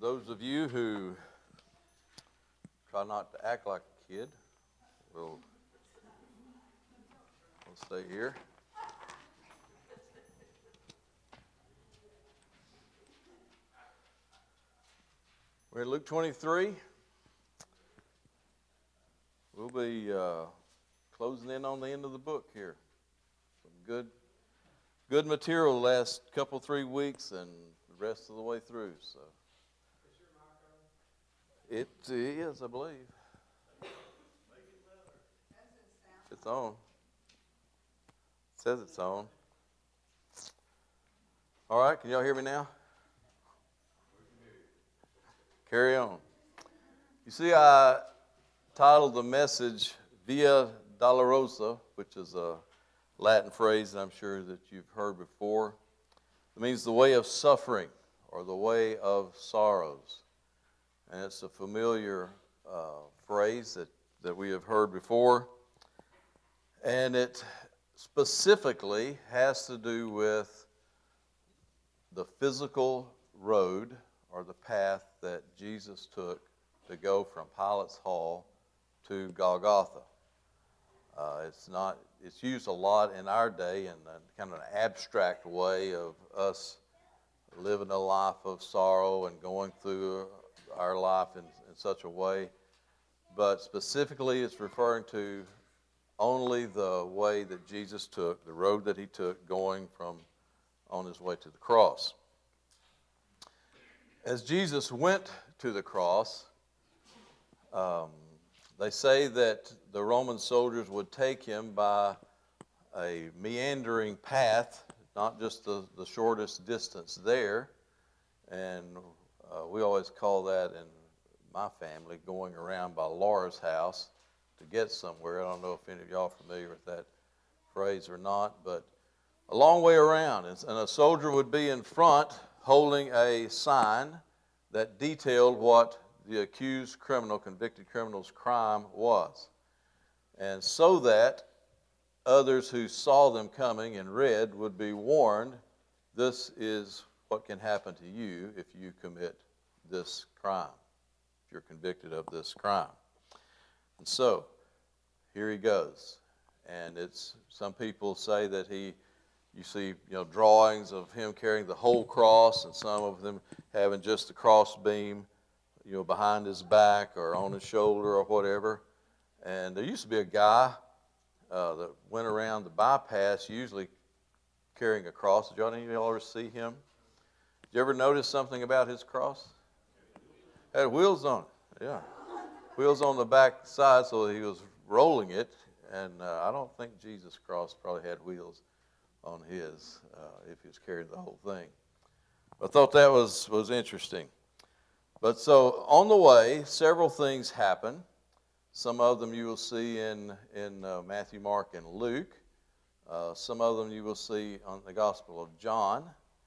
those of you who try not to act like a kid, we'll stay here. We're in Luke 23. We'll be closing in on the end of the book here. Some good material the last couple, 3 weeks and the rest of the way through. So it is, I believe. It's on. It says it's on. All right, can y'all hear me now? Carry on. You see, I titled the message Via Dolorosa, which is a Latin phrase that I'm sure that you've heard before. It means the way of suffering or the way of sorrows. And it's a familiar phrase that we have heard before. And it specifically has to do with the physical road or the path that Jesus took to go from Pilate's Hall to Golgotha. It's used a lot in our day in a kind of an abstract way of us living a life of sorrow and going through our life in such a way. But specifically, it's referring to only the way that Jesus took, the road that he took going from on his way to the cross. As Jesus went to the cross, they say that the Roman soldiers would take him by a meandering path, not just the shortest distance there. And we always call that in my family going around by Laura's house to get somewhere. I don't know if any of y'all are familiar with that phrase or not, but a long way around. And a soldier would be in front holding a sign that detailed what the accused criminal, convicted criminal's crime was. And so that others who saw them coming and read would be warned, this is what can happen to you if you commit this crime, if you're convicted of this crime. And so, here he goes. And some people say that you see, drawings of him carrying the whole cross, and some of them having just the cross beam, behind his back or on his shoulder or whatever. And there used to be a guy that went around the bypass, usually carrying a cross. Did any of y'all ever see him? Did you ever notice something about his cross? It had wheels on it, yeah. Wheels on the back side, so he was rolling it. And I don't think Jesus' cross probably had wheels on his, if he was carrying the whole thing. I thought that was interesting. But so on the way, several things happen. Some of them you will see in Matthew, Mark, and Luke. Some of them you will see on the Gospel of John.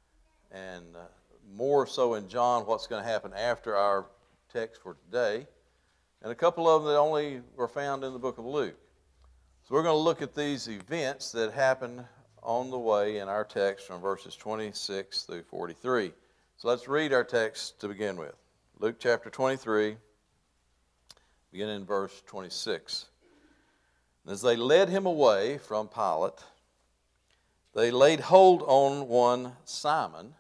And more so in John, what's going to happen after our text for today. And a couple of them that only were found in the book of Luke. So we're going to look at these events that happened on the way in our text from verses 26 through 43. So let's read our text to begin with. Luke chapter 23, beginning in verse 26. And as they led him away from Pilate, they laid hold on one Simon,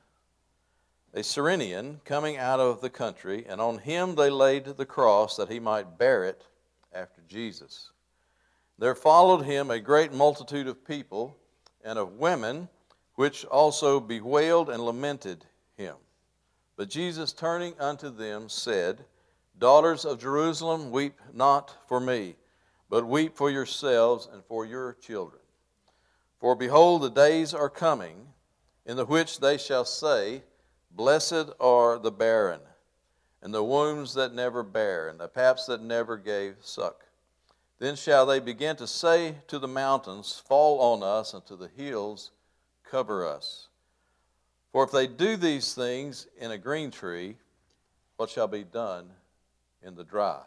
a Cyrenian, coming out of the country, and on him they laid the cross that he might bear it after Jesus. There followed him a great multitude of people and of women, which also bewailed and lamented him. But Jesus, turning unto them, said, Daughters of Jerusalem, weep not for me, but weep for yourselves and for your children. For behold, the days are coming, in the which they shall say, Blessed are the barren, and the wombs that never bare, and the paps that never gave suck. Then shall they begin to say to the mountains, Fall on us, and to the hills, cover us. For if they do these things in a green tree, what shall be done in the dry?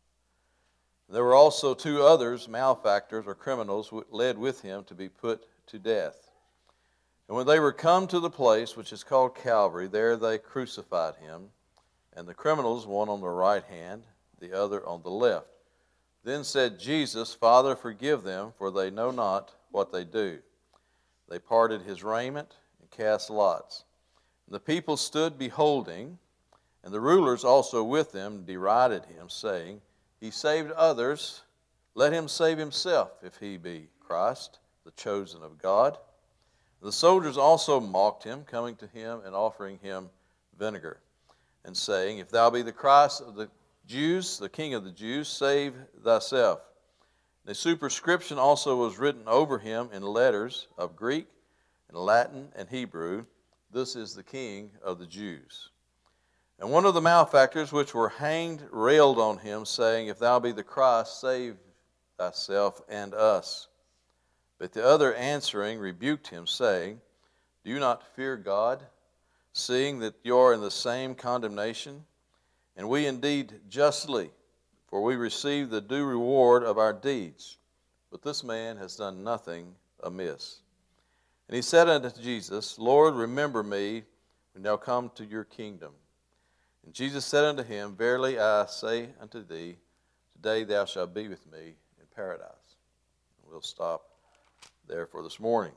There were also 2 others, malefactors or criminals, led with him to be put to death. And when they were come to the place which is called Calvary, there they crucified him, and the criminals, one on the right hand, the other on the left. Then said Jesus, Father, forgive them, for they know not what they do. They parted his raiment and cast lots. And the people stood beholding, and the rulers also with them derided him, saying, He saved others, let him save himself, if he be Christ, the chosen of God. The soldiers also mocked him, coming to him and offering him vinegar, and saying, If thou be the Christ of the Jews, the King of the Jews, save thyself. The superscription also was written over him in letters of Greek and Latin and Hebrew, This is the King of the Jews. And one of the malefactors which were hanged railed on him, saying, If thou be the Christ, save thyself and us. But the other answering rebuked him, saying, Do you not fear God, seeing that you are in the same condemnation? And we indeed justly, for we receive the due reward of our deeds. But this man has done nothing amiss. And he said unto Jesus, Lord, remember me when thou come to your kingdom. And Jesus said unto him, Verily I say unto thee, today thou shalt be with me in paradise. We'll stop there for this morning.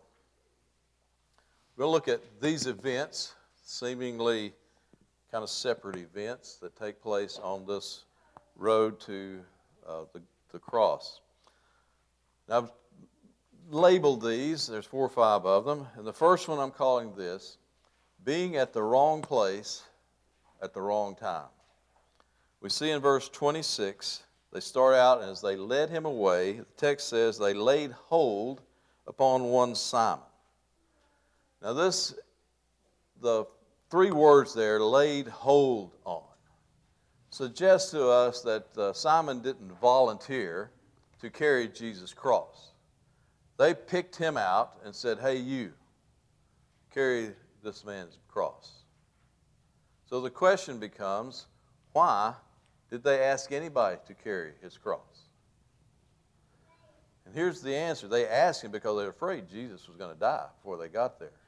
We'll look at these events, seemingly kind of separate events that take place on this road to the cross. Now, I've labeled these, there's 4 or 5 of them, and the first one I'm calling this, being at the wrong place at the wrong time. We see in verse 26, they start out, and as they led him away, the text says they laid hold upon one Simon. Now the 3 words there, laid hold on, suggests to us that Simon didn't volunteer to carry Jesus' cross. They picked him out and said, Hey, you, carry this man's cross. So the question becomes, why did they ask anybody to carry his cross? And here's the answer. They asked him because they were afraid Jesus was going to die before they got there.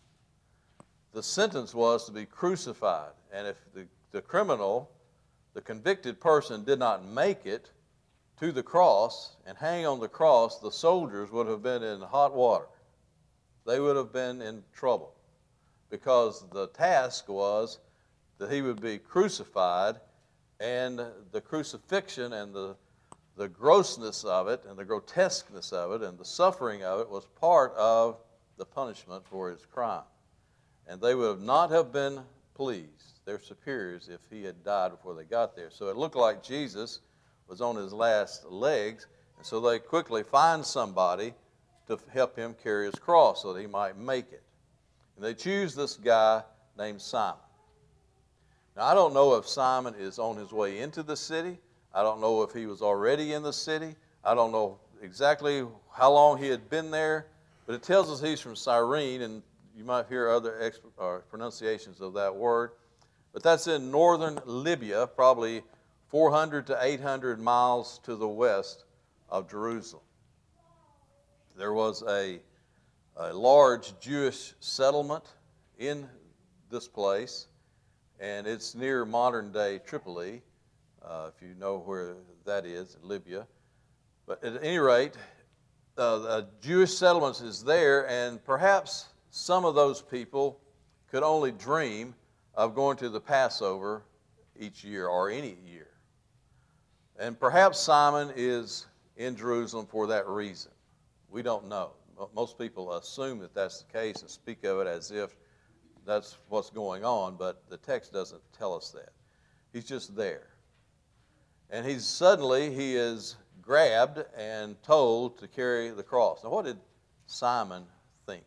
The sentence was to be crucified. And if the criminal, the convicted person, did not make it to the cross and hang on the cross, the soldiers would have been in hot water. They would have been in trouble because the task was that he would be crucified, and the crucifixion and the grossness of it and the grotesqueness of it and the suffering of it was part of the punishment for his crime. And they would not have been pleased, their superiors, if he had died before they got there. So it looked like Jesus was on his last legs, and so they quickly find somebody to help him carry his cross so that he might make it. And they choose this guy named Simon. Now, I don't know if Simon is on his way into the city. I don't know if he was already in the city. I don't know exactly how long he had been there, but it tells us he's from Cyrene, and you might hear other pronunciations of that word. But that's in northern Libya, probably 400 to 800 miles to the west of Jerusalem. There was a large Jewish settlement in this place, and it's near modern-day Tripoli, if you know where that is, in Libya. But at any rate, the Jewish settlement is there, and perhaps some of those people could only dream of going to the Passover each year or any year. And perhaps Simon is in Jerusalem for that reason. We don't know. Most people assume that that's the case and speak of it as if that's what's going on, but the text doesn't tell us that. He's just there. And he is grabbed and told to carry the cross. Now, what did Simon think?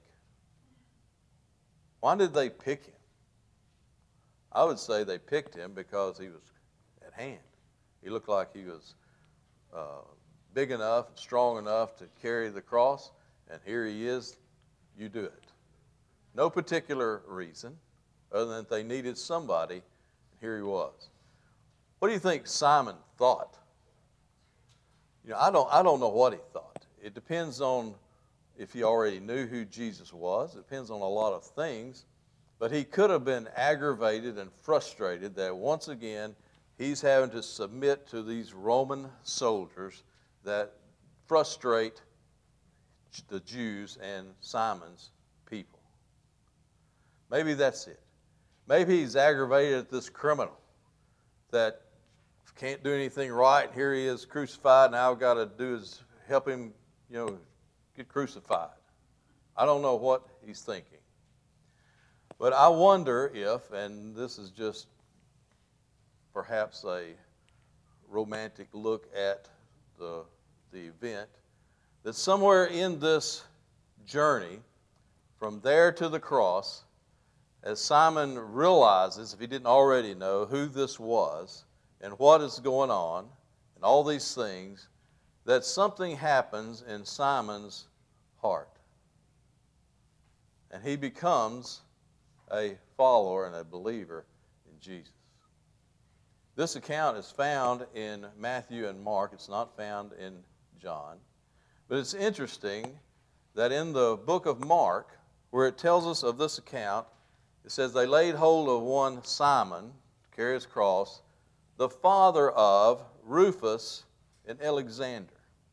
Why did they pick him? I would say they picked him because he was at hand. He looked like he was big enough, strong enough to carry the cross, and here he is, you do it. No particular reason other than that they needed somebody, and here he was. What do you think Simon thought? You know, I don't know what he thought. It depends on if he already knew who Jesus was. It depends on a lot of things. But he could have been aggravated and frustrated that once again he's having to submit to these Roman soldiers that frustrate the Jews and Simon's people. Maybe that's it. Maybe he's aggravated at this criminal that can't do anything right. Here he is crucified. Now I've got to do is help him, get crucified. I don't know what he's thinking. But I wonder if, and this is just perhaps a romantic look at the event, that somewhere in this journey from there to the cross, as Simon realizes, if he didn't already know, who this was and what is going on and all these things, that something happens in Simon's heart. And he becomes a follower and a believer in Jesus. This account is found in Matthew and Mark. It's not found in John. But it's interesting that in the book of Mark, where it tells us of this account, it says, they laid hold of one Simon, to carry his cross, the father of Rufus and Alexander.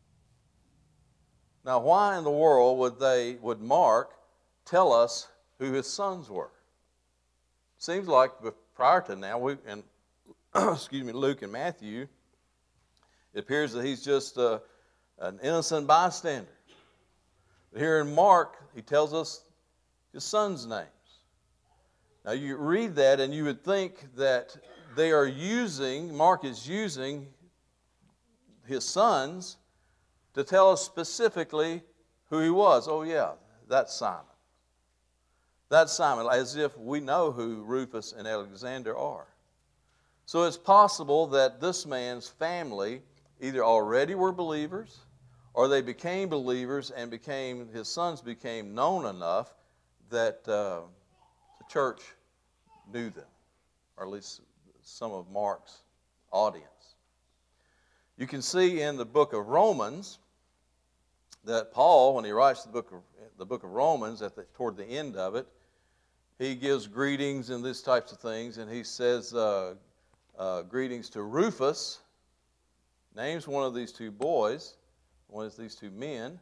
Now, why in the world would Mark tell us who his sons were? Seems like prior to now, Luke and Matthew, it appears that he's just an innocent bystander. But here in Mark, he tells us his sons' names. Now you read that and you would think that Mark is using his sons to tell us specifically who he was. Oh yeah, that's Simon. That's Simon, as if we know who Rufus and Alexander are. So it's possible that this man's family either already were believers or they became believers and his sons became known enough that the church knew them, or at least some of Mark's audience. You can see in the book of Romans that Paul, when he writes the book of Romans, toward the end of it, he gives greetings and these types of things, and he says greetings to Rufus, names one of these two boys, one of these two men.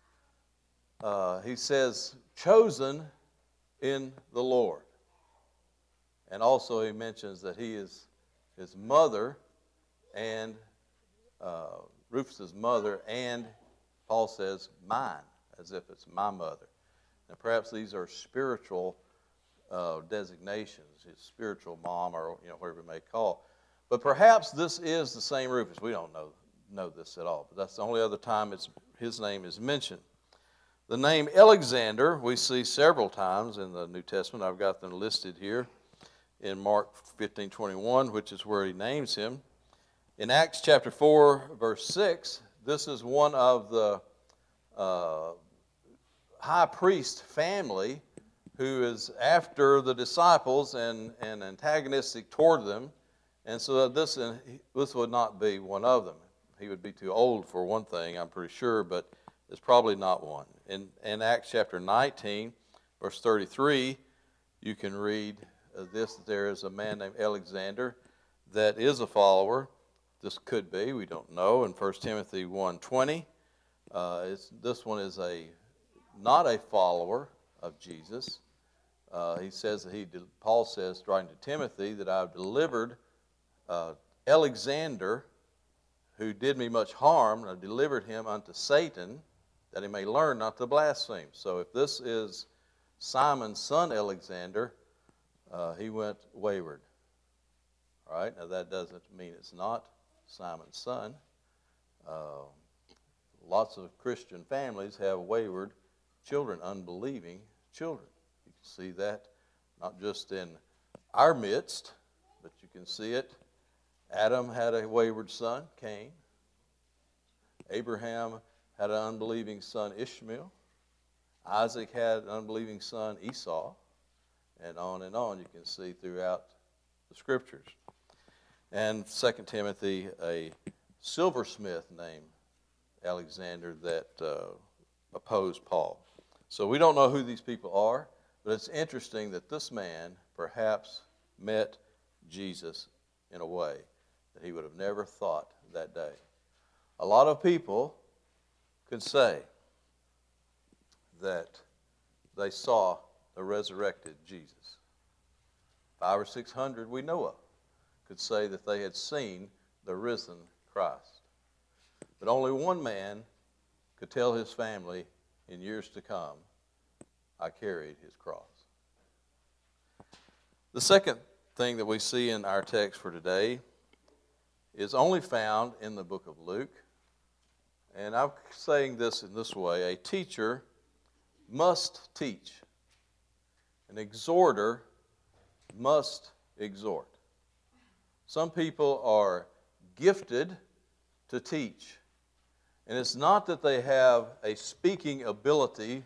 He says, chosen in the Lord. And also he mentions that he is his mother and Rufus's mother, and Paul says mine, as if it's my mother. Now perhaps these are spiritual designations, his spiritual mom, or whatever you may call. But perhaps this is the same Rufus. We don't know this at all, but that's the only other time his name is mentioned. The name Alexander we see several times in the New Testament. I've got them listed here in Mark 15:21, which is where he names him. In Acts chapter 4, verse 6, this is one of the high priest family who is after the disciples and antagonistic toward them. And so this would not be one of them. He would be too old for one thing, I'm pretty sure, but it's probably not one. In Acts chapter 19, verse 33, you can read this. There is a man named Alexander that is a follower. This could be, we don't know. In 1 Timothy 1:20, this one is not a follower of Jesus. He says Paul says, writing to Timothy, that I've delivered Alexander, who did me much harm, and I delivered him unto Satan, that he may learn not to blaspheme. So if this is Simon's son Alexander, he went wayward. All right, now that doesn't mean it's not Simon's son. Lots of Christian families have wayward children, unbelieving children. You can see that not just in our midst, but you can see it. Adam had a wayward son, Cain. Abraham had an unbelieving son, Ishmael. Isaac had an unbelieving son, Esau. And on you can see throughout the Scriptures. And 2 Timothy, a silversmith named Alexander that opposed Paul. So we don't know who these people are. But it's interesting that this man perhaps met Jesus in a way that he would have never thought that day. A lot of people could say that they saw the resurrected Jesus. 500 or 600 we know of could say that they had seen the risen Christ. But only one man could tell his family in years to come, I carried his cross. The second thing that we see in our text for today is only found in the book of Luke. And I'm saying this in this way: a teacher must teach. An exhorter must exhort. Some people are gifted to teach. And it's not that they have a speaking ability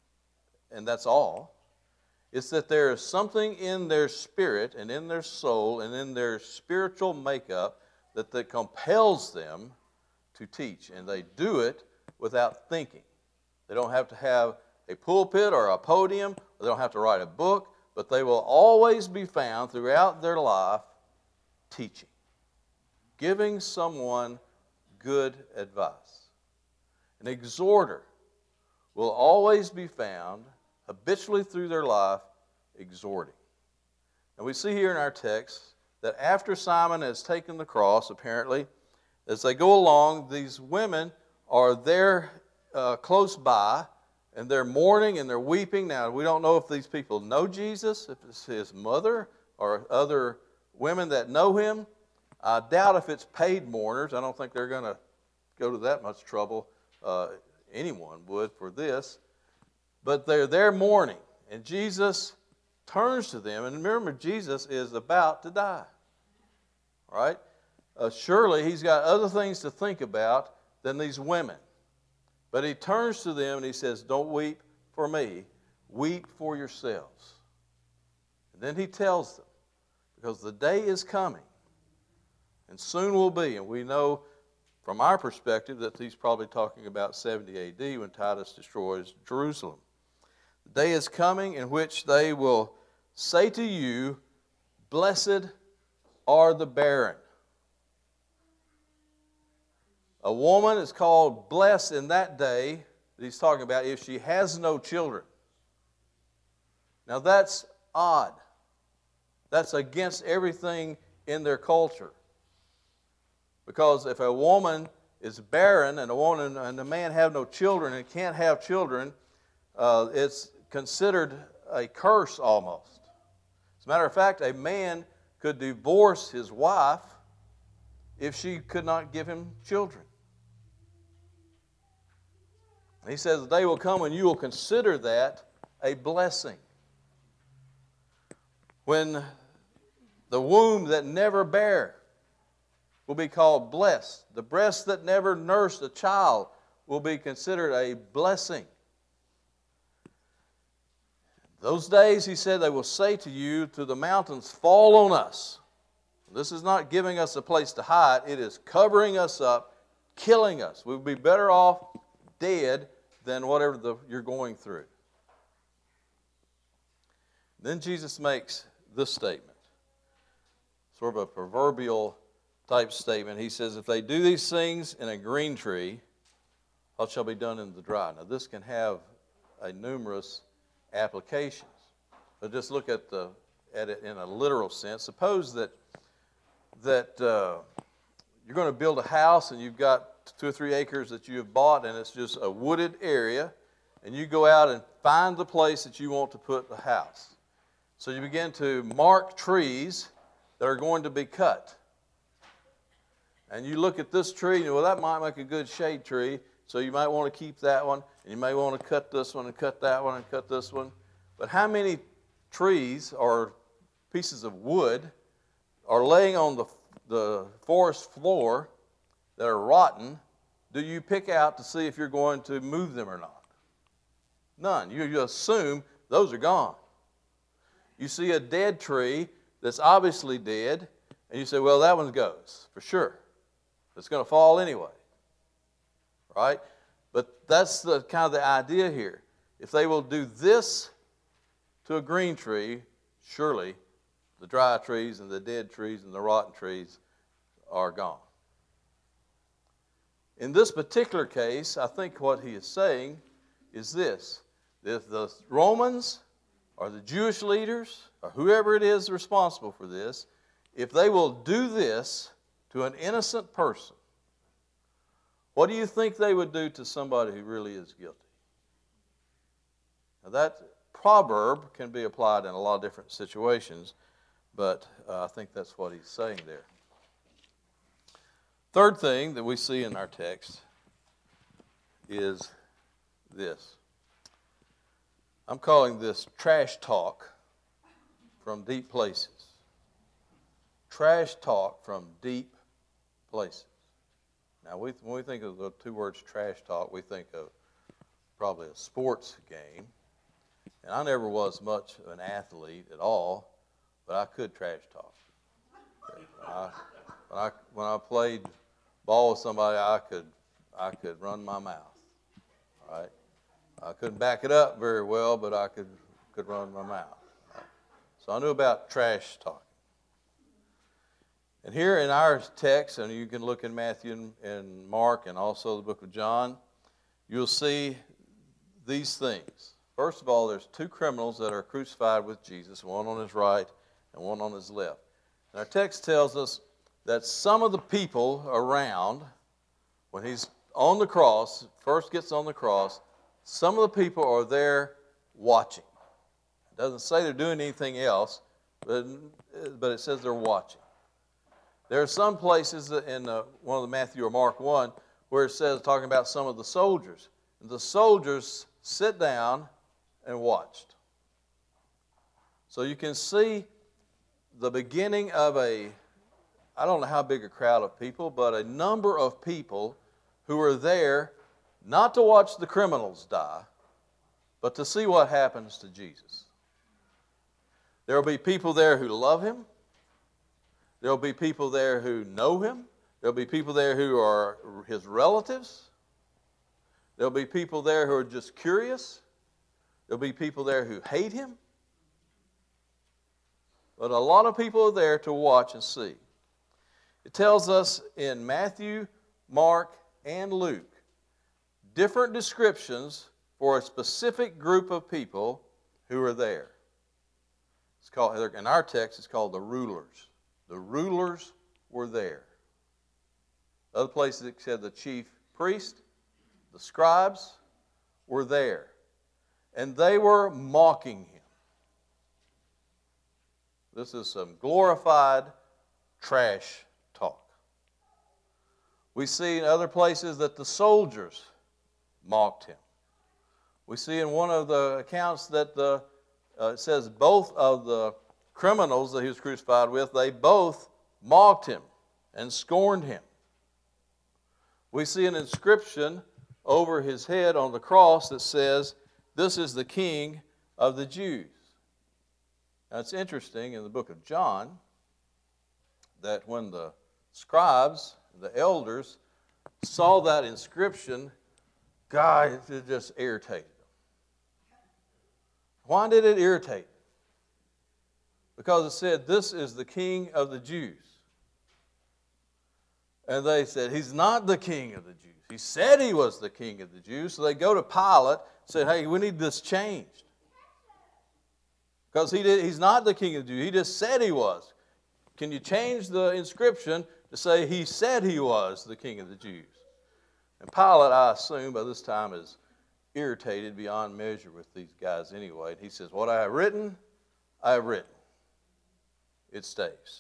and that's all. It's that there is something in their spirit and in their soul and in their spiritual makeup that compels them to teach. And they do it without thinking. They don't have to have a pulpit or a podium. They don't have to write a book. But they will always be found throughout their life teaching, giving someone good advice. An exhorter will always be found habitually through their life exhorting. And we see here in our text that after Simon has taken the cross, apparently, as they go along, these women are there close by, and they're mourning and they're weeping. Now, we don't know if these people know Jesus, if it's his mother or other women that know him. I doubt if it's paid mourners. I don't think they're going to go to that much trouble. Anyone would for this. But they're there mourning, and Jesus turns to them. And remember, Jesus is about to die. All right? Surely he's got other things to think about than these women. But he turns to them and he says, "Don't weep for me, weep for yourselves." And then he tells them, because the day is coming, and soon will be, and we know from our perspective that he's probably talking about 70 AD when Titus destroys Jerusalem. The day is coming in which they will say to you, "Blessed are the barren." A woman is called blessed in that day that he's talking about if she has no children. Now that's odd. That's against everything in their culture. Because if a woman is barren and a woman and a man have no children and can't have children, it's considered a curse almost. As a matter of fact, a man could divorce his wife if she could not give him children. And he says the day will come when you will consider that a blessing. When the womb that never bare will be called blessed. The breast that never nursed a child will be considered a blessing. Those days, he said, they will say to you, to the mountains, "Fall on us." This is not giving us a place to hide. It is covering us up, killing us. We would be better off dead than whatever you're going through. Then Jesus makes this statement, sort of a proverbial type statement. He says, "If they do these things in a green tree, what shall be done in the dry?" Now this can have a numerous applications. But just look at it in a literal sense. Suppose that you're going to build a house and you've got 2 or 3 acres that you have bought and it's just a wooded area, and you go out and find the place that you want to put the house. So you begin to mark trees that are going to be cut. And you look at this tree, and well, that might make a good shade tree, so you might want to keep that one, and you may want to cut this one and cut that one and cut this one. But how many trees or pieces of wood are laying on the forest floor that are rotten do you pick out to see if you're going to move them or not? None. You assume those are gone. You see a dead tree that's obviously dead, and you say, well, that one goes for sure. It's going to fall anyway, right? But that's the kind of the idea here. If they will do this to a green tree, surely the dry trees and the dead trees and the rotten trees are gone. In this particular case, I think what he is saying is this: if the Romans or the Jewish leaders or whoever it is responsible for this, if they will do this to an innocent person, what do you think they would do to somebody who really is guilty? Now that proverb can be applied in a lot of different situations, but I think that's what he's saying there. Third thing that we see in our text is this. I'm calling this trash talk from deep places. Trash talk from deep places. Now, when we think of the two words trash talk, we think of probably a sports game. And I never was much of an athlete at all, but I could trash talk. When I played ball with somebody, I could run my mouth. All right? I couldn't back it up very well, but I could run my mouth. Right? So I knew about trash talking. And here in our text, and you can look in Matthew and Mark and also the book of John, you'll see these things. First of all, there's two criminals that are crucified with Jesus, one on his right and one on his left. And our text tells us that some of the people around, when he's on the cross, first gets on the cross, some of the people are there watching. It doesn't say they're doing anything else, but it says they're watching. There are some places in one of the Matthew or Mark 1 where it says, talking about some of the soldiers. And the soldiers sit down and watched. So you can see the beginning of I don't know how big a crowd of people, but a number of people who are there not to watch the criminals die, but to see what happens to Jesus. There will be people there who love him. There will be people there who know him. There will be people there who are his relatives. There will be people there who are just curious. There will be people there who hate him. But a lot of people are there to watch and see. It tells us in Matthew, Mark, and Luke different descriptions for a specific group of people who are there. It's called, in our text, it's called the rulers. The rulers were there. Other places it said the chief priest, the scribes were there. And they were mocking him. This is some glorified trash talk. We see in other places that the soldiers mocked him. We see in one of the accounts that it says both of the criminals that he was crucified with, they both mocked him and scorned him. We see an inscription over his head on the cross that says, "This is the King of the Jews." Now it's interesting in the book of John that when the scribes, the elders, saw that inscription, God, it just irritated them. Why did it irritate them? Because it said, "This is the King of the Jews." And they said, "He's not the King of the Jews. He said he was the King of the Jews." So they go to Pilate and say, "Hey, we need this changed. Because he's not the King of the Jews. He just said he was. Can you change the inscription to say he said he was the King of the Jews?" And Pilate, I assume, by this time is irritated beyond measure with these guys anyway. And he says, "What I have written, I have written. It stays."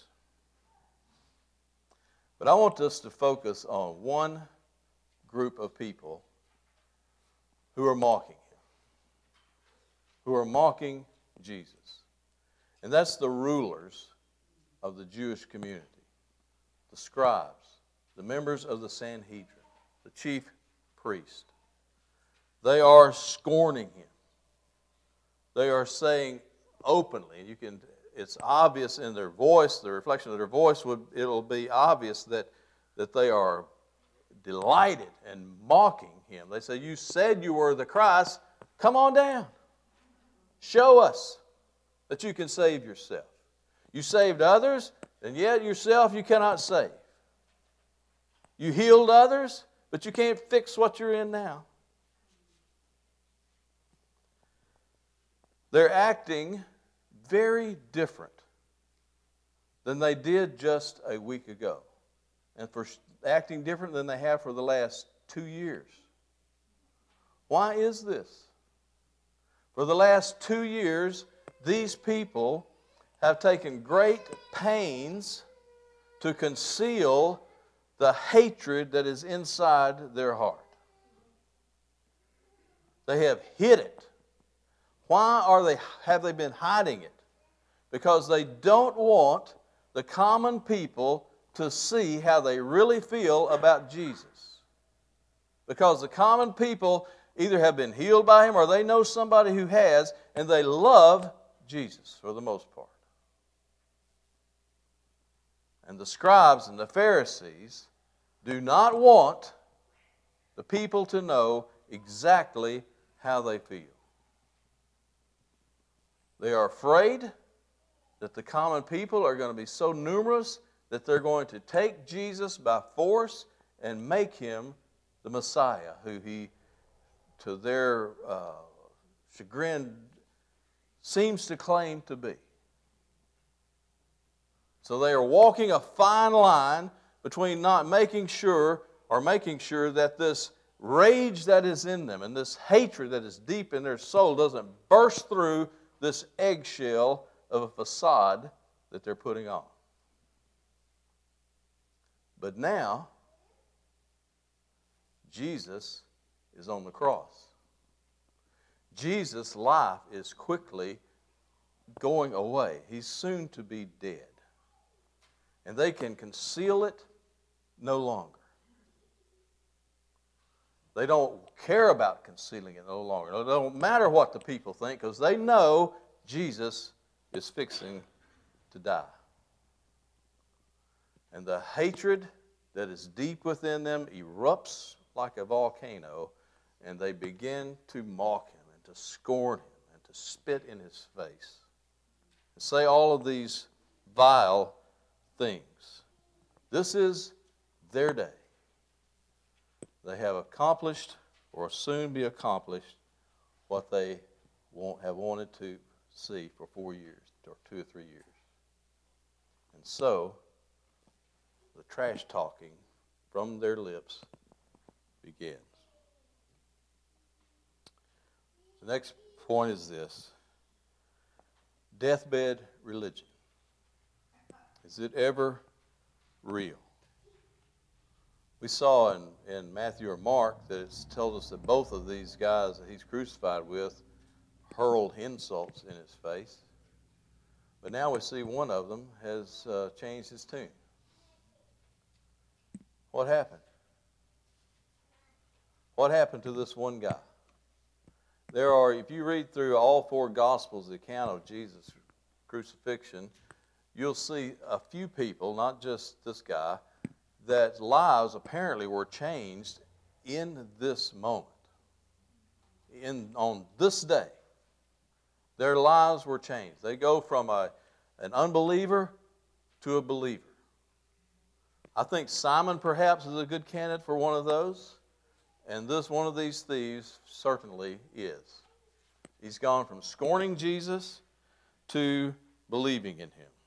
But I want us to focus on one group of people who are mocking him, who are mocking Jesus. And that's the rulers of the Jewish community, the scribes, the members of the Sanhedrin, the chief priest. They are scorning him. They are saying openly, it's obvious in their voice, the reflection of their voice, it'll be obvious that they are delighted and mocking him. They say, "You said you were the Christ. Come on down. Show us. that you can save yourself. You saved others, and yet yourself you cannot save. You healed others, but you can't fix what you're in now. They're acting very different than they did just a week ago. And for acting different than they have for the last 2 years. Why is this? For the last 2 years, these people have taken great pains to conceal the hatred that is inside their heart. They have hid it. Why have they been hiding it? Because they don't want the common people to see how they really feel about Jesus. Because the common people either have been healed by Him or they know somebody who has, and they love Jesus for the most part. And the scribes and the Pharisees do not want the people to know exactly how they feel. They are afraid that the common people are going to be so numerous that they're going to take Jesus by force and make Him the Messiah, who He, to their chagrin, seems to claim to be. So they are walking a fine line between not making sure that this rage that is in them and this hatred that is deep in their soul doesn't burst through this eggshell of a facade that they're putting on. But now, Jesus is on the cross. Jesus' life is quickly going away. He's soon to be dead. And they can conceal it no longer. They don't care about concealing it no longer. It don't matter what the people think, because they know Jesus is fixing to die. And the hatred that is deep within them erupts like a volcano, and they begin to mock Him and to scorn Him and to spit in His face and say all of these vile things. This is their day. They have accomplished, or soon be accomplished, what they have wanted to see for 4 years, or 2 or 3 years. And so, the trash talking from their lips begins. The next point is this: deathbed religion. Is it ever real? We saw in Matthew or Mark that it tells us that both of these guys that He's crucified with hurled insults in His face. But now we see one of them has changed his tune. What happened? What happened to this one guy? There are, if you read through all 4 Gospels, the account of Jesus' crucifixion, you'll see a few people, not just this guy, that lives apparently were changed in this moment. On this day, their lives were changed. They go from an unbeliever to a believer. I think Simon perhaps is a good candidate for one of those, and one of these thieves certainly is. He's gone from scorning Jesus to believing in Him.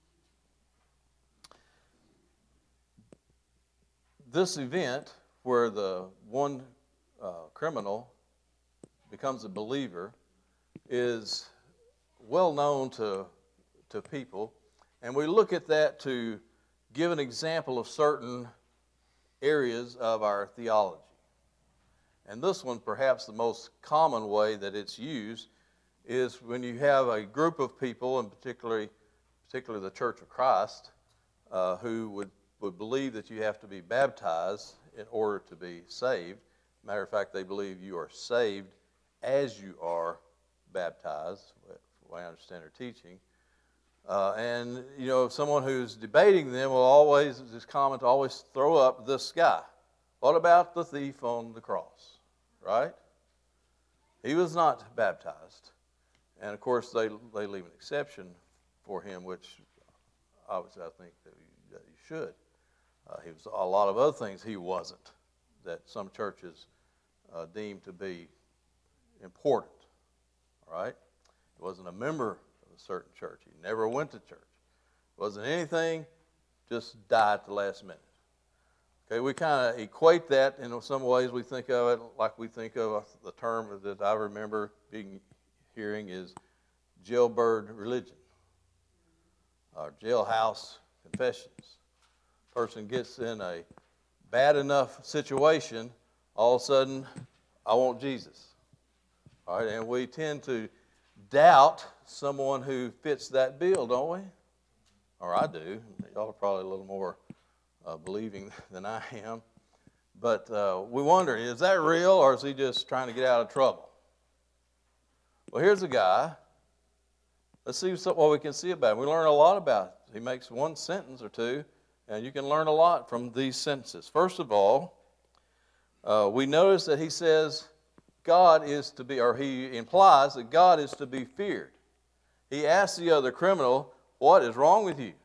This event where the one criminal becomes a believer is well known to people, and we look at that to give an example of certain areas of our theology. And this one, perhaps the most common way that it's used, is when you have a group of people, and particularly the Church of Christ, who would believe that you have to be baptized in order to be saved. Matter of fact, they believe you are saved as you are baptized, the way I understand their teaching. And, someone who's debating them will always, it's common to always throw up this guy. What about the thief on the cross? Right? He was not baptized. And of course, they leave an exception for him, which obviously I think that you should. He was a lot of other things he wasn't, that some churches deem to be important. All right? He wasn't a member of a certain church. He never went to church. Wasn't anything, just died at the last minute. Okay, we kind of equate that in some ways. We think of it like we think of the term that I remember hearing is jailbird religion or jailhouse confessions. Person gets in a bad enough situation, all of a sudden, I want Jesus. All right, and we tend to doubt someone who fits that bill, don't we? Or I do. Y'all are probably a little more believing than I am. But we wonder, is that real, or is he just trying to get out of trouble? Well, here's a guy. Let's see what we can see about him. We learn a lot about him. He makes one sentence or two, and you can learn a lot from these sentences. First of all, we notice that he says God is to be, or he implies that God is to be feared. He asks the other criminal, what is wrong with you?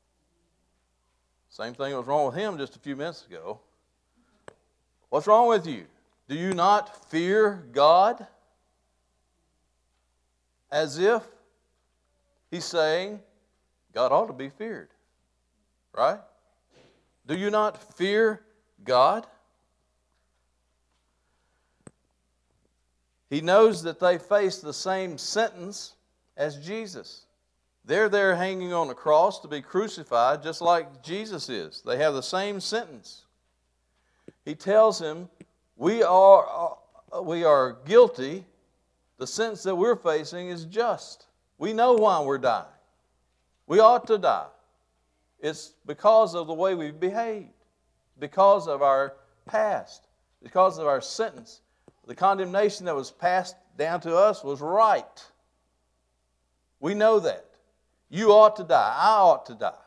Same thing was wrong with him just a few minutes ago. What's wrong with you? Do you not fear God? As if he's saying God ought to be feared. Right? Do you not fear God? He knows that they face the same sentence as Jesus. They're there hanging on a cross to be crucified just like Jesus is. They have the same sentence. He tells him, we are guilty. The sentence that we're facing is just. We know why we're dying. We ought to die. It's because of the way we've behaved, because of our past, because of our sentence. The condemnation that was passed down to us was right. We know that. You ought to die. I ought to die.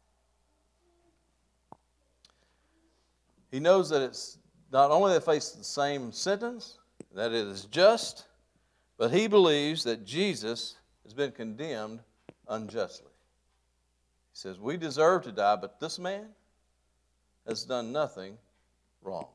He knows that it's not only they face the same sentence, that it is just, but he believes that Jesus has been condemned unjustly. He says, we deserve to die, but this man has done nothing wrong.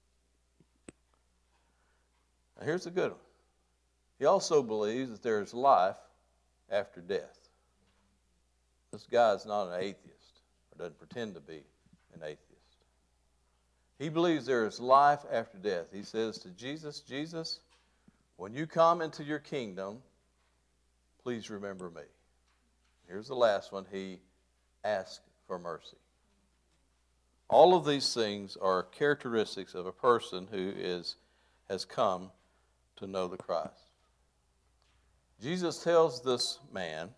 Now here's the good one. He also believes that there is life after death. This guy is not an atheist, or doesn't pretend to be an atheist. He believes there is life after death. He says to Jesus, Jesus, when you come into your kingdom, please remember me. Here's the last one. He asks for mercy. All of these things are characteristics of a person who has come to know the Christ. Jesus tells this man,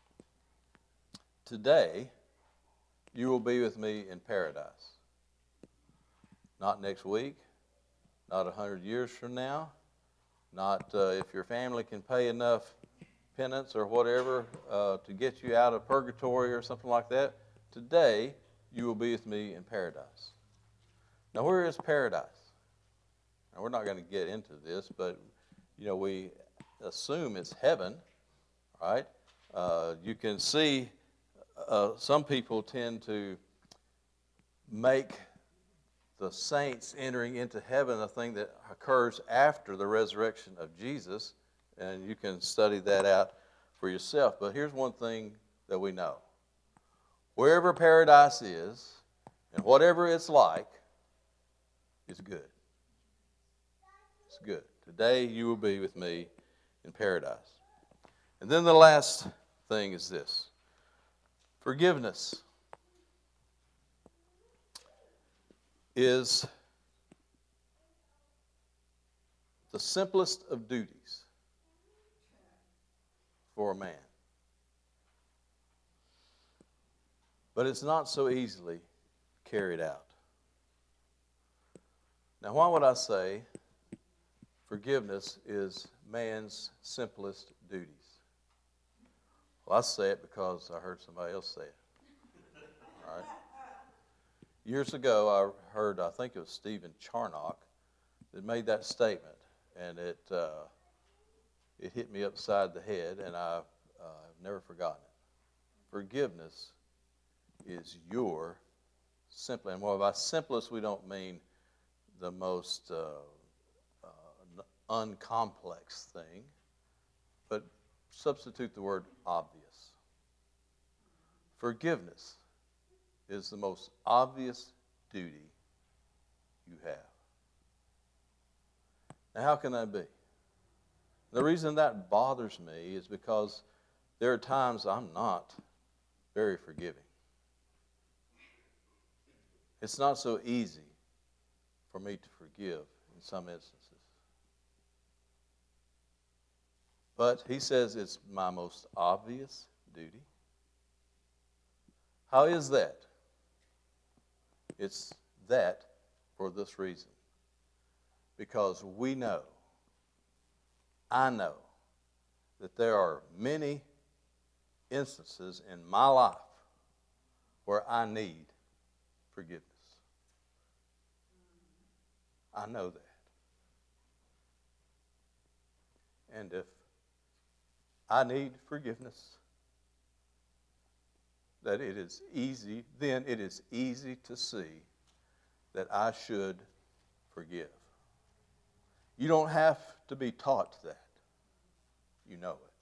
today you will be with me in paradise. Not next week, not 100 years from now, not if your family can pay enough penance or whatever to get you out of purgatory or something like that. Today you will be with me in paradise. Now where is paradise? Now we're not going to get into this, but we assume it's heaven, right? You can see some people tend to make the saints entering into heaven a thing that occurs after the resurrection of Jesus, and you can study that out for yourself. But here's one thing that we know. Wherever paradise is, and whatever it's like, it's good. It's good. Today you will be with me in paradise. And then the last thing is this. Forgiveness is the simplest of duties for a man. But it's not so easily carried out. Now, why would I say forgiveness is man's simplest duties? Well, I say it because I heard somebody else say it. All right. Years ago, I heard, I think it was Stephen Charnock, that made that statement, and it it hit me upside the head, and I've never forgotten it. Forgiveness is your simply, and by simplest we don't mean the most uncomplex thing, but substitute the word obvious. Forgiveness is the most obvious duty you have. Now, how can that be? The reason that bothers me is because there are times I'm not very forgiving. It's not so easy for me to forgive in some instances. But he says it's my most obvious duty. How is that? It's that for this reason. Because we know, I know, that there are many instances in my life where I need forgiveness. I know that. And if I need forgiveness, that it is easy, then it is easy to see that I should forgive. You don't have to be taught that. You know it.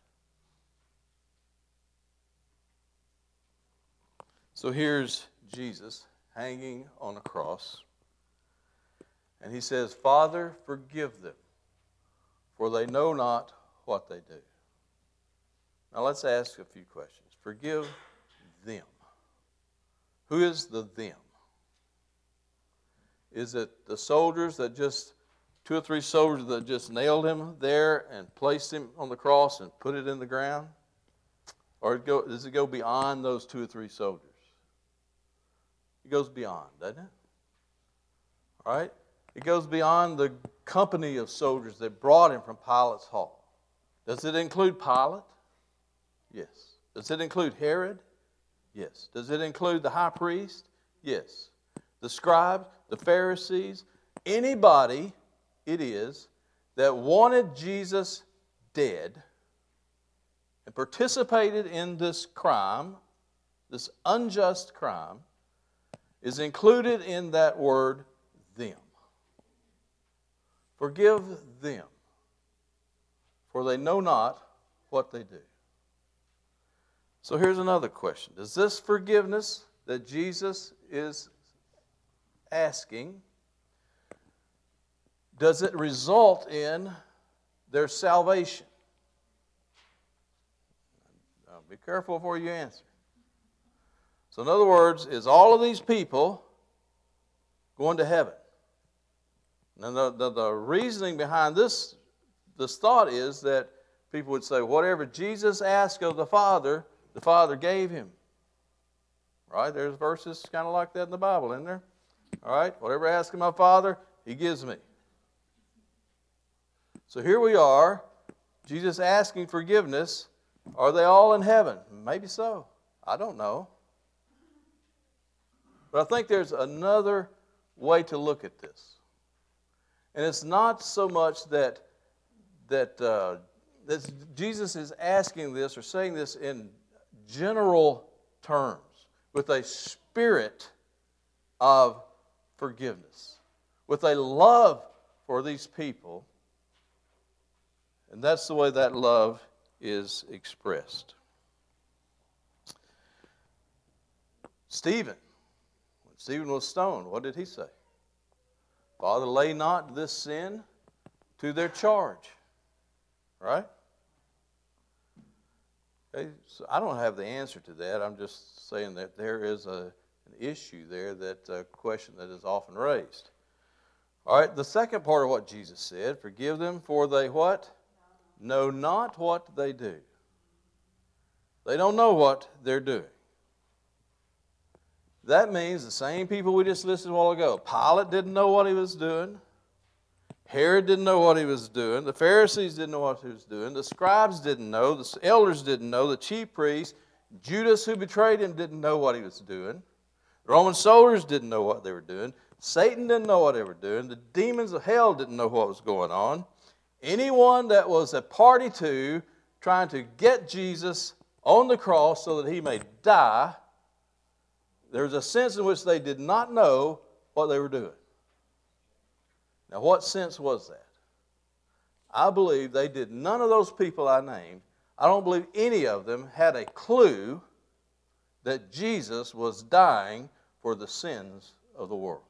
So here's Jesus hanging on a cross. And he says, Father, forgive them, for they know not what they do. Now let's ask a few questions. Forgive them. Who is the them? Is it the soldiers that just, 2 or 3 soldiers that just nailed him there and placed him on the cross and put it in the ground? Or does it go beyond those 2 or 3 soldiers? It goes beyond, doesn't it? All right? It goes beyond the company of soldiers that brought him from Pilate's hall. Does it include Pilate? Yes. Does it include Herod? Yes. Does it include the high priest? Yes. The scribes, the Pharisees, anybody it is that wanted Jesus dead and participated in this crime, this unjust crime, is included in that word, them. Forgive them, for they know not what they do. So here's another question. Does this forgiveness that Jesus is asking, does it result in their salvation? Now, be careful before you answer. So in other words, is all of these people going to heaven? Now the reasoning behind this thought is that people would say, whatever Jesus asked of the Father gave him. Right? There's verses kind of like that in the Bible, isn't there? All right? Whatever I ask of my Father, he gives me. So here we are, Jesus asking forgiveness. Are they all in heaven? Maybe so. I don't know. But I think there's another way to look at this. And it's not so much that Jesus is asking this or saying this in general terms, with a spirit of forgiveness, with a love for these people. And that's the way that love is expressed. Stephen, when Stephen was stoned, what did he say? Father, lay not this sin to their charge. Right? Okay, so I don't have the answer to that. I'm just saying that there is an issue there, that question that is often raised. All right, the second part of what Jesus said, forgive them for they what? Know not what they do. They don't know what they're doing. That means the same people we just listed a while ago. Pilate didn't know what he was doing. Herod didn't know what he was doing. The Pharisees didn't know what he was doing. The scribes didn't know. The elders didn't know. The chief priests, Judas who betrayed him, didn't know what he was doing. The Roman soldiers didn't know what they were doing. Satan didn't know what they were doing. The demons of hell didn't know what was going on. Anyone that was a party to trying to get Jesus on the cross so that he may die, there's a sense in which they did not know what they were doing. Now, what sense was that? I believe they did. None of those people I named, I don't believe any of them had a clue that Jesus was dying for the sins of the world.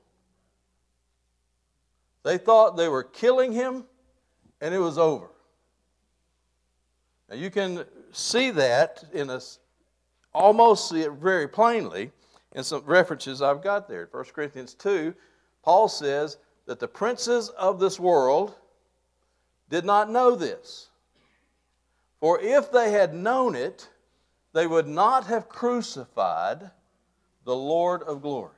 They thought they were killing him, and it was over. Now, you can see that almost see it very plainly in some references I've got there. 1 Corinthians 2, Paul says that the princes of this world did not know this. For if they had known it, they would not have crucified the Lord of glory.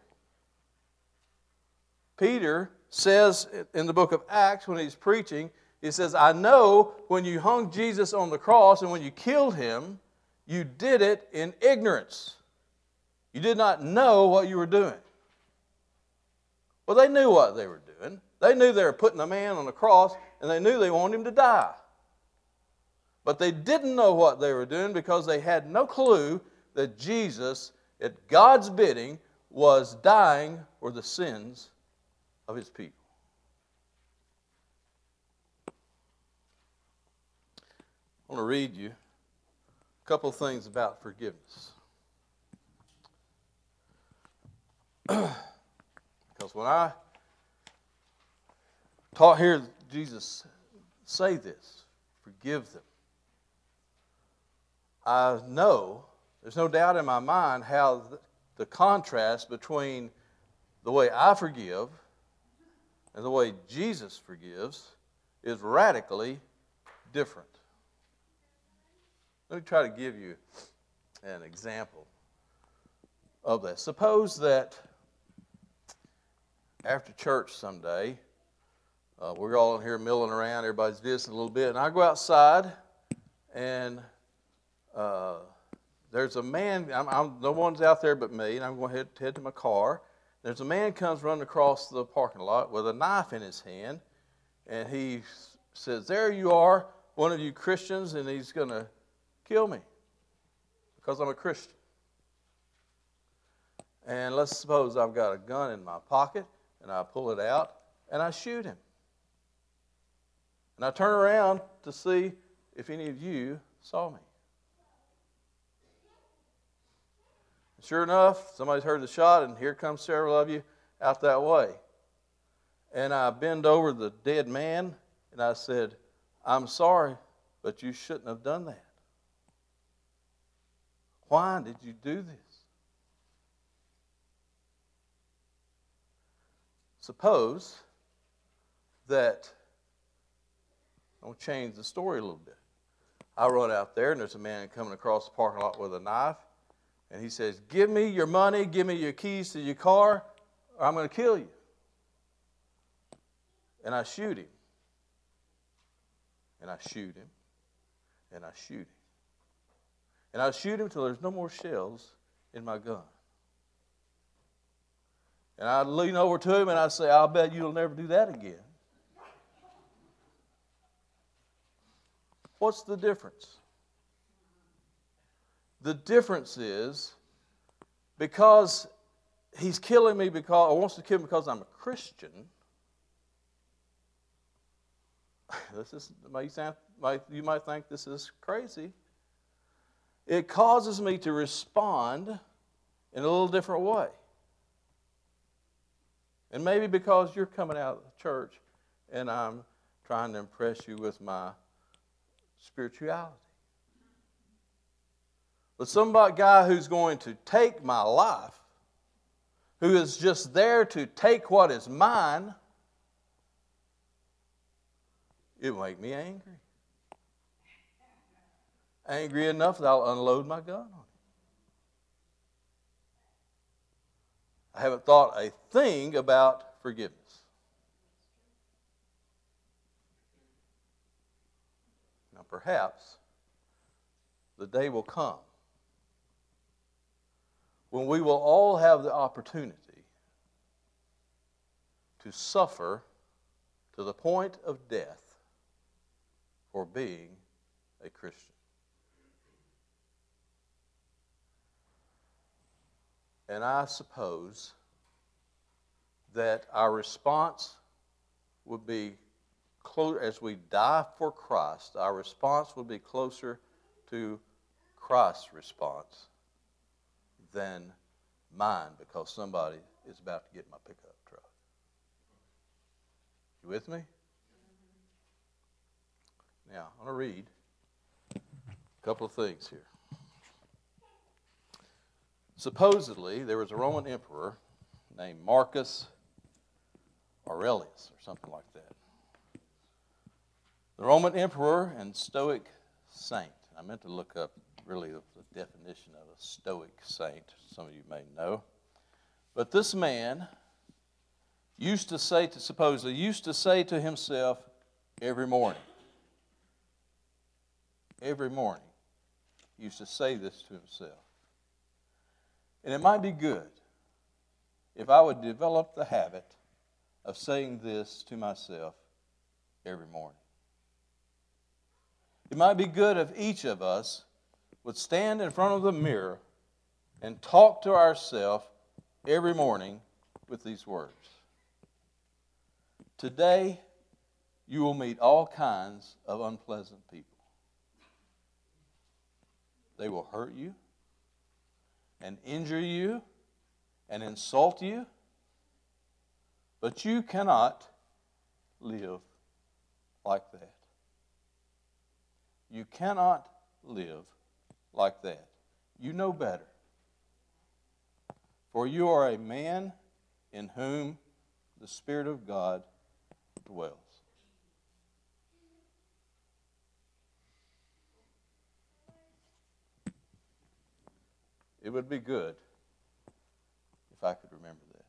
Peter says in the book of Acts when he's preaching, he says, I know when you hung Jesus on the cross and when you killed him, you did it in ignorance. You did not know what you were doing. Well, they knew what they were doing. They knew they were putting a man on the cross, and they knew they wanted him to die. But they didn't know what they were doing because they had no clue that Jesus, at God's bidding, was dying for the sins of his people. I want to read you a couple of things about forgiveness. Because when I hear Jesus say this, forgive them, I know, there's no doubt in my mind how the contrast between the way I forgive and the way Jesus forgives is radically different. Let me try to give you an example of that. Suppose that after church someday, we're all in here milling around, everybody's dissing a little bit, and I go outside and there's a man, no one's out there but me, and I'm going to head to my car. There's a man comes running across the parking lot with a knife in his hand, and he says, there you are, one of you Christians, and he's going to kill me because I'm a Christian. And let's suppose I've got a gun in my pocket, and I pull it out, and I shoot him. And I turn around to see if any of you saw me. Sure enough, somebody's heard the shot, and here comes several of you out that way. And I bend over the dead man, and I said, I'm sorry, but you shouldn't have done that. Why did you do this? Suppose that, I'll change the story a little bit. I run out there, and there's a man coming across the parking lot with a knife, and he says, give me your money, give me your keys to your car, or I'm going to kill you. And I shoot him. And I shoot him. And I shoot him. And I shoot him till there's no more shells in my gun. And I lean over to him and I say, I'll bet you'll never do that again. What's the difference? The difference is because he's killing me or wants to kill me because I'm a Christian. You might think this is crazy. It causes me to respond in a little different way. And maybe because you're coming out of the church and I'm trying to impress you with my spirituality. But some guy who's going to take my life, who is just there to take what is mine, it will make me angry. Angry enough that I'll unload my gun on him. I haven't thought a thing about forgiveness. Now perhaps the day will come when we will all have the opportunity to suffer to the point of death for being a Christian. And I suppose that our response would be, as we die for Christ, our response would be closer to Christ's response than mine, because somebody is about to get my pickup truck. You with me? Now, I'm going to read a couple of things here. Supposedly, there was a Roman emperor named Marcus Aurelius, or something like that. The Roman emperor and Stoic saint. I meant to look up really the definition of a Stoic saint. Some of you may know. But this man used to say to himself every morning. Every morning, he used to say this to himself. And it might be good if I would develop the habit of saying this to myself every morning. It might be good if each of us would stand in front of the mirror and talk to ourselves every morning with these words. Today, you will meet all kinds of unpleasant people. They will hurt you and injure you and insult you, but you cannot live like that. You cannot live like that. You know better. For you are a man in whom the Spirit of God dwells. It would be good if I could remember that.